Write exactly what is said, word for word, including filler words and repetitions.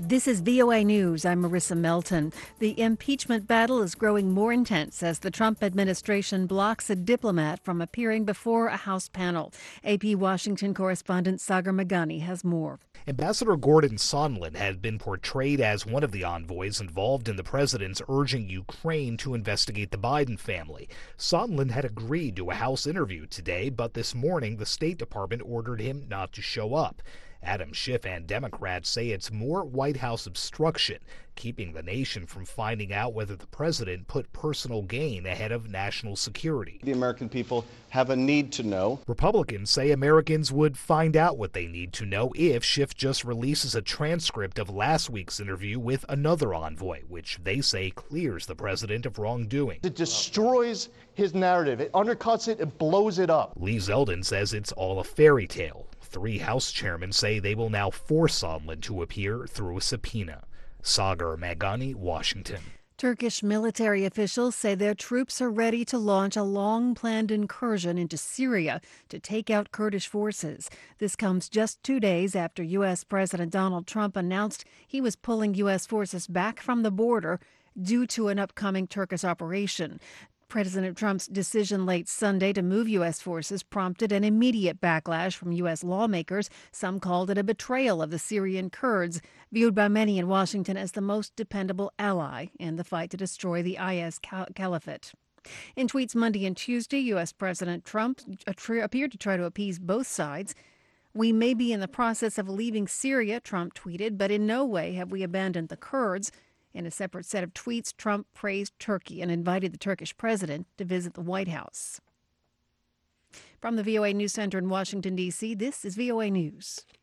This is V O A News. I'm Marissa Melton. The impeachment battle is growing more intense as the Trump administration blocks a diplomat from appearing before a House panel. A P Washington correspondent Sagar Meghani has more. Ambassador Gordon Sondland had been portrayed as one of the envoys involved in the president's urging Ukraine to investigate the Biden family. Sondland had agreed to a House interview today, but this morning the State Department ordered him not to show up. Adam Schiff and Democrats say it's more White House obstruction, keeping the nation from finding out whether the president put personal gain ahead of national security. The American people have a need to know. Republicans say Americans would find out what they need to know if Schiff just releases a transcript of last week's interview with another envoy, which they say clears the president of wrongdoing. It destroys his narrative. It undercuts it. It blows it up. Lee Zeldin says it's all a fairy tale. Three House chairmen say they will now force Sondland to appear through a subpoena. Sagar Meghani, Washington. Turkish military officials say their troops are ready to launch a long-planned incursion into Syria to take out Kurdish forces. This comes just two days after U S. President Donald Trump announced he was pulling U S forces back from the border due to an upcoming Turkish operation. President Trump's decision late Sunday to move U S forces prompted an immediate backlash from U S lawmakers. Some called it a betrayal of the Syrian Kurds, viewed by many in Washington as the most dependable ally in the fight to destroy the I S caliphate. In tweets Monday and Tuesday, U S. President Trump appeared to try to appease both sides. "We may be in the process of leaving Syria," Trump tweeted, "but in no way have we abandoned the Kurds." In a separate set of tweets, Trump praised Turkey and invited the Turkish president to visit the White House. From the V O A News Center in Washington, D C, this is V O A News.